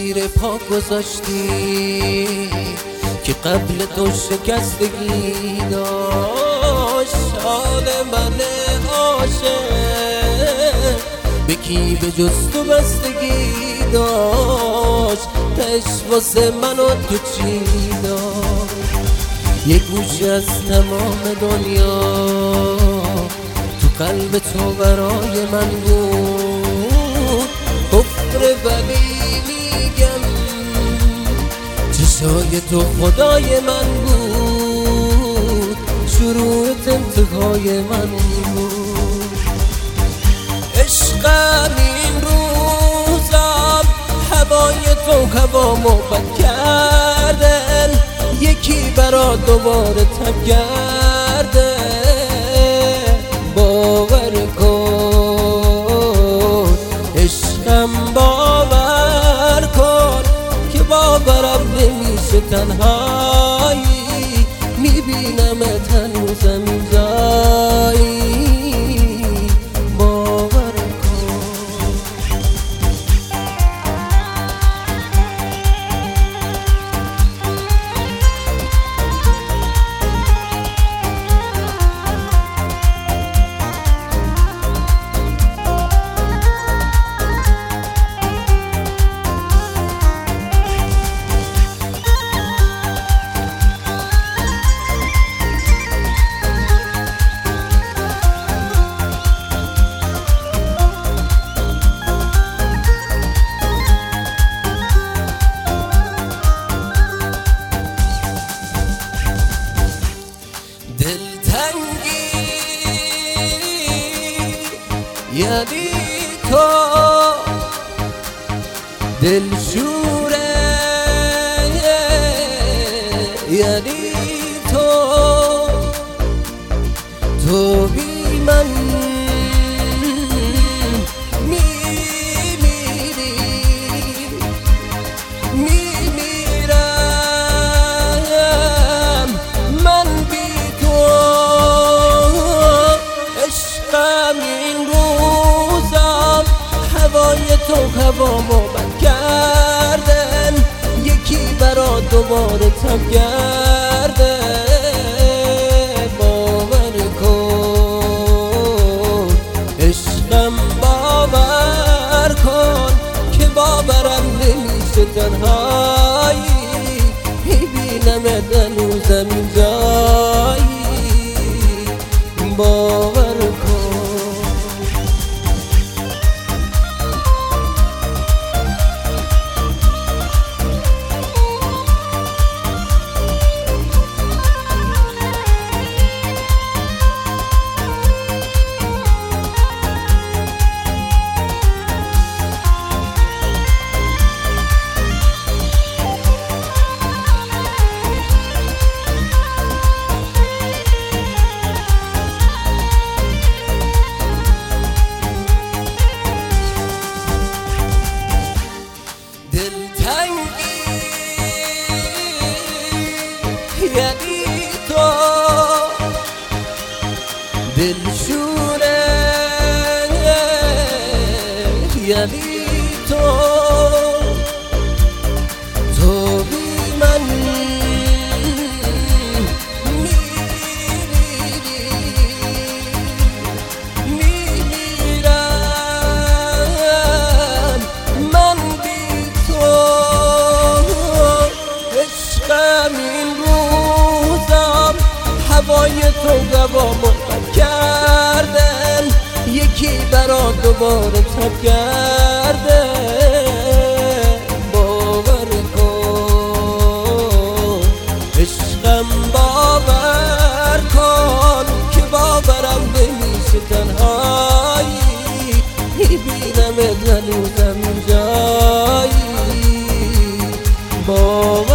زیر پا گذاشتی که قبل تو شکستگی داشت. حال من عاشق به کی به جز تو بستگی داشت؟ تش واسه من و تو چی داشت؟ یه گوشه از تمام دنیا تو قلب تو برای من بود. کفر ولی میگم چشای تو خدای من بود. شروع انتهای من بود. عشقم این روزم هوای تو هوامو بد کردن. یکی برا دوباره تب کرده. باور کن عشقم، باور کن که باورم نمیشه تنهایی. میبینم هنوزم اینجایی. باور یعنی تو دلشوره، یعنی تو بی من میمیرم من بی تو. عشقم این روزم هوای تو هوامو بد کردن. یکی برا دوباره تب کرده. باور کن عشقم، باور کن که باورم نمیشه تنهایی. میبینم هنوزم اینجایی. باور کن یعنی تو دلشوره، یعنی تو بی من میمیرم من بی تو. عشقم این روزم هوای تو هوامو بد کردن. یکی برا دوباره تب کرده. باور کن عشقم، باور کن که باورم نمیشه تنهایی. میبینم هنوزم اینجایی. باور